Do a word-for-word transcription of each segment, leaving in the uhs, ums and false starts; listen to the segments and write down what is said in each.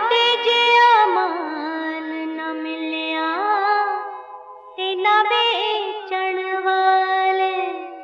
साडे जिया मान न मिलिया ते ना बेचण वाले।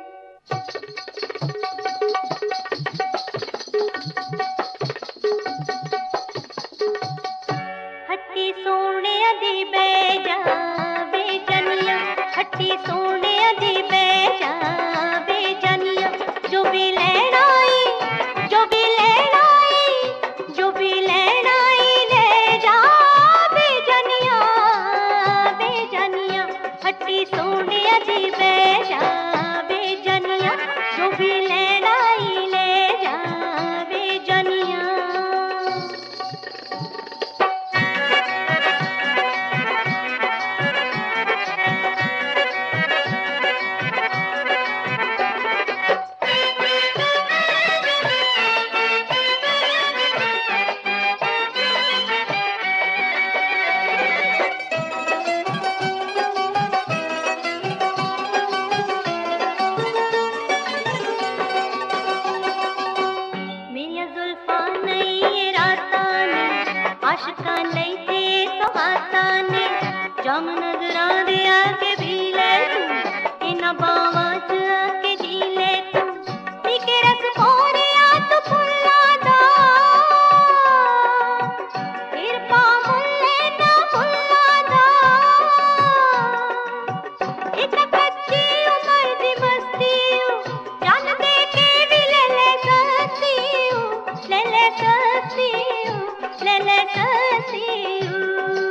हट्टी सोने दी बैजा बेजनिया, हट्टी सोने दी बैजा बेजनिया। जो भी लेना आई, जो भी लेना आई, जो भी लेना आई ले जा बेजनिया बेजनिया। हट्टी सोने दी बैजा बेजनिया, जो भी लेना आई ले जा बेजनिया। आशिका नहीं थे सवाता ने जम नजरा दे आके भी ले तू, इन बावा च आके जी ले तू। पीके रस पोरे आ तू फुल्ला दा, फिर पा मुल्ले ना फुल्ला दा। एक कच्ची उमर दी मस्ती जान दे के भी ले ले सकती हूँ, ले ले सकती हूँ, ले ले सकती हूँ।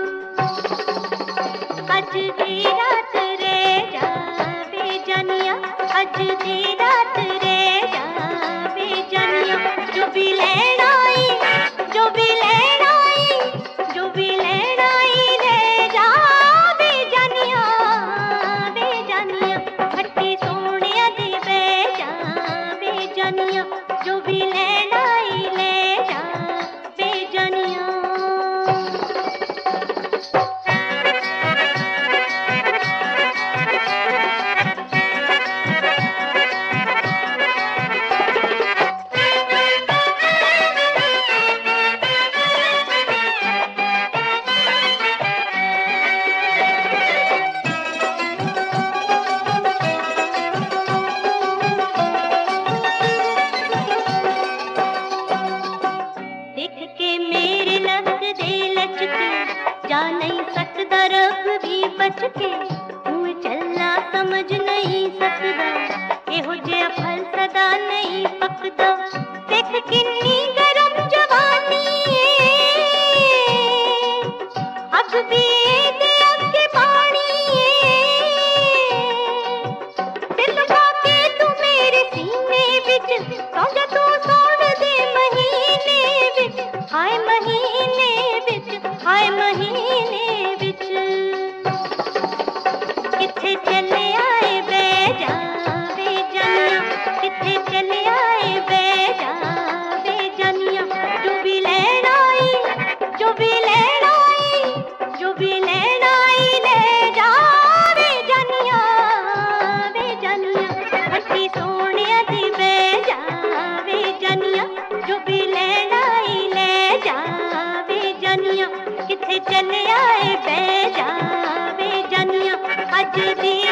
अज दी रात रे जा बेजनिया, अज दी रात रे जा बेजनिया। जो भी लेना आई, जो भी लेना आई, जो भी लेना आई ले जा बेजनिया बेजनिया। हट्टी सोने दी बैजा बेजनिया, जो भी लेना आई ले जा बेजनिया। देख के मेरे नक दे लचके जा नहीं सकता रब भी बच के। तू चलना समझ नहीं सकदा, एहो जिहा फल सदा नहीं पकदा। देख किन्नी गरम जवानी अग भी दे अगे पानी दिल लगा के तू मेरे सीने विच सौ जा तू सौण दे महीने विच, हाय महीने विच, हाय महीने विच। किथे चले आए बैजा बेजनिया, किथे चले आए बैजा बेजनिया। जो भी लेना आई, जो भी लेना आई, जो भी लेना आई ले जा बेजनिया बेजनिया। हट्टी सोने दी बैजा बेजनिया, जो भी लेना आई ले जा बेजनिया। किथे चले आए बैजा बेजनिया, अज दी